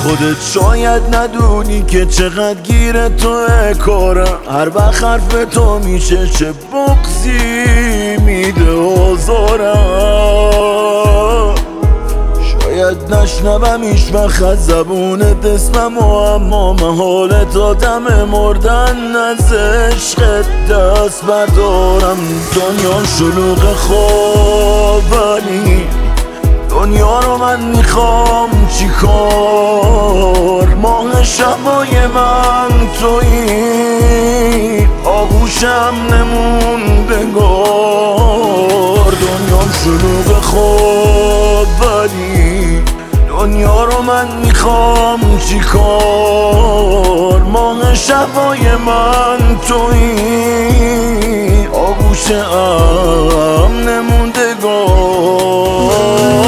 خودت شاید ندونی که چقدر گیر توه کارم، هر وقت حرف تو میشه چه بغضی میده آزارم. شاید نشنوم هیچ وقت از زبونت اسمم اما محالت آدم مردن از عشقت دست بردارم. دنیا شلوغ خواب ولی دنیا رو من میخوام چیکار؟ ماه شبای من تویی، آغوشم نموندگار. دنیا شلوغ خواب ولی دنیا رو من میخوام چیکار؟ ماه شبای من تویی، آغوشم نموندگار.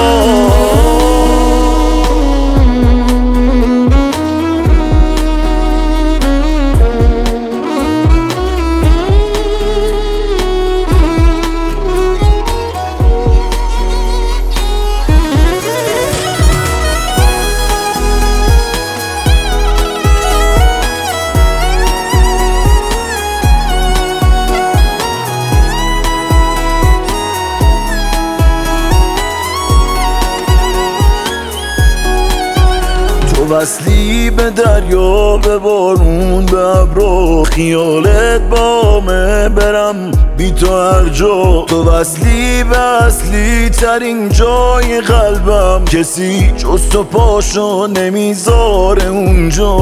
وصلی به دریا، به بارون، به ابرو، خیالت بامه برم بی تو هر جا. تو وصلی به اصلی ترین جای قلبم، کسی جز تو پاشو نمیذاره اونجا.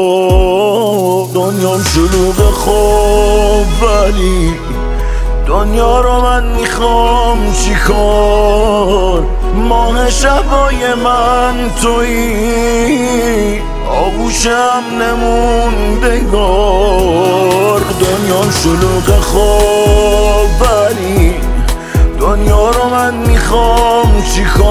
دنیام شلوغ خواب ولی دنیا رو من میخوام چیکار؟ ماه شبای من تویی، آغوشم نموندگار. دنیا شلوغ خواب ولی دنیا رو من میخوام چیکار؟